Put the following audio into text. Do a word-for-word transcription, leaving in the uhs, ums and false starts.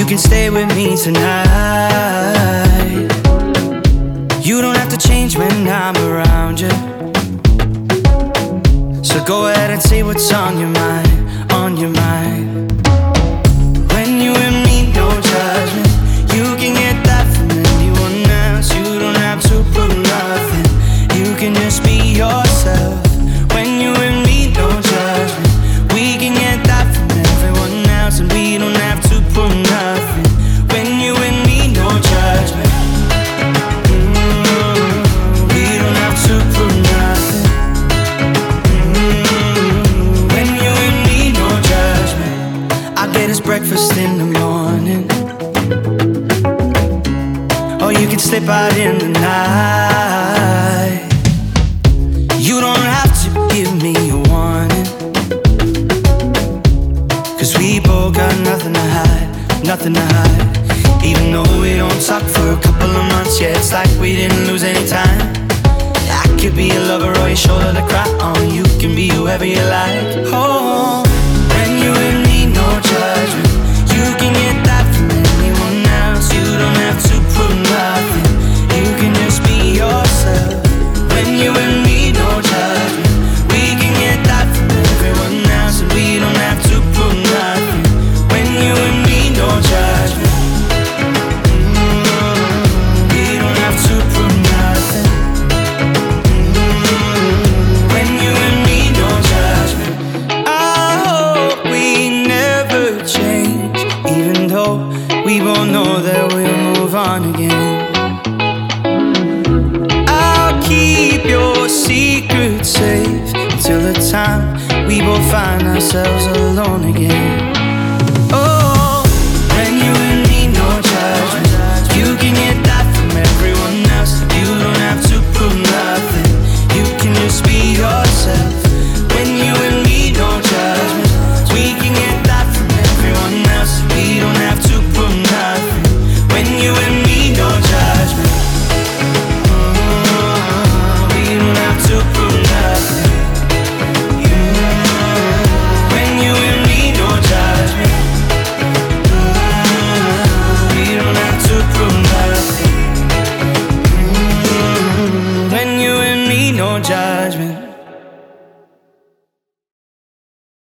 you can stay with me tonight. You don't have to change when I'm around you. So go ahead and say what's on your mind, on your mind. When you and me, no judgment. You can get that from anyone else. You don't have to prove nothing. You can just be yourself. When you and me, no judgment. We can get that from everyone else, and we don't have to prove nothing. When you and me, no judgment. Mm-hmm. We don't have to prove nothing. Mm-hmm. When you and me, no judgment. I get us breakfast in the morning, or you can slip out in the night. You don't have to give me a warning, 'cause we both got nothing to hide, nothing to hide. Even though we don't talk for a couple of months, yeah, it's like we didn't lose any time. I could be a lover or your shoulder to cry on. You can be whoever you like. Oh, when you and me, no judgment. You can get that from anyone else. You don't have to prove nothing. You can just be yourself. When you and me, no judgment. We can get that from everyone else, and we don't have to prove nothing. When you and me, no judgment. Mm-hmm. We don't have to prove nothing. Mm-hmm. When you and me, no judgment. I hope we never change, even though we both know that we'll move on again. I'll keep your secret safe until the time we both find ourselves alone again.